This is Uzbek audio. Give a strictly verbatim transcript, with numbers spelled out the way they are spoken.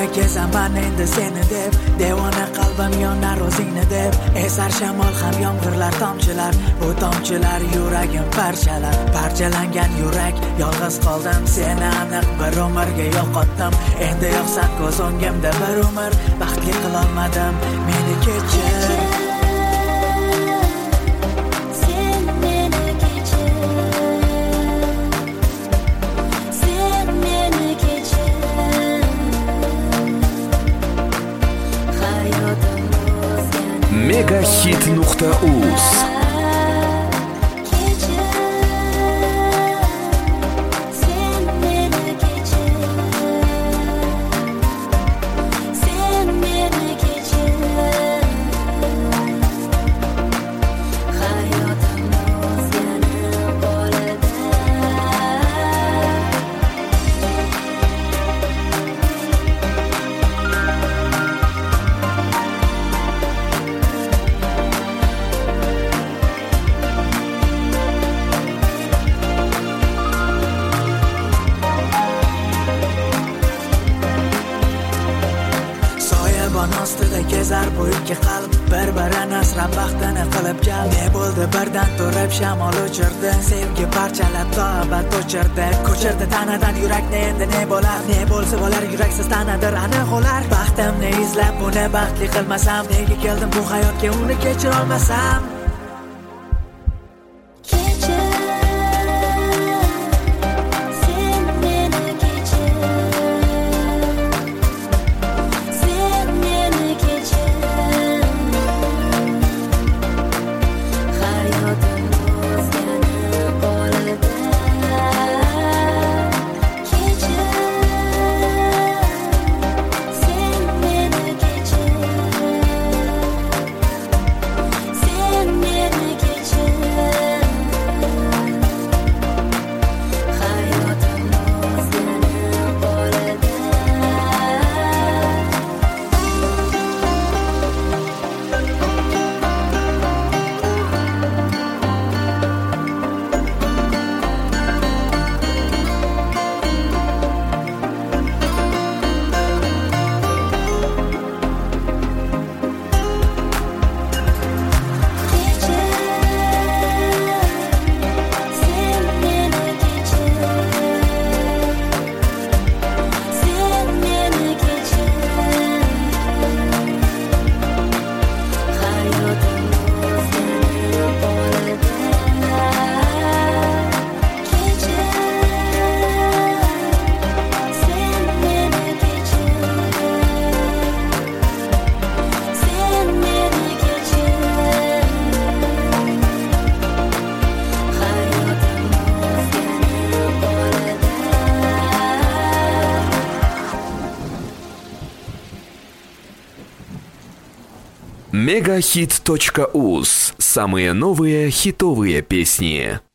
kezaman endi seni deb, devona qalbim yonar o'zingni deb. Esar shamol ham yomg'irlar tomchilar, bu tomchilar yuragim parchalar. Parchalangan yurak, yolg'iz qoldim, seni aniq bir umrga yo'qotdim. Endi yo'qsan ko'z o'ngimda bir umr, baxtli qilolmadim, meni kechir. Megahit nuqta uz ostida kezar bu ikki qalb, bir-birini asrab baxtini qilib gal. Ne bo'ldi birdan turib shamol o'chirdi, sevgi parchalab tobat o'chirdi. Ko'chirdi tanadan yurakni, endi ne bo'lar? Ne bo'lsa bo'lar, yuraksiz tanadir aniq o'lar. Baxtimni izlab buni baxtli qilmasam, nega keldim bu hayotga, uni kechira olmasam? Megahit точка уз. Самые новые хитовые песни.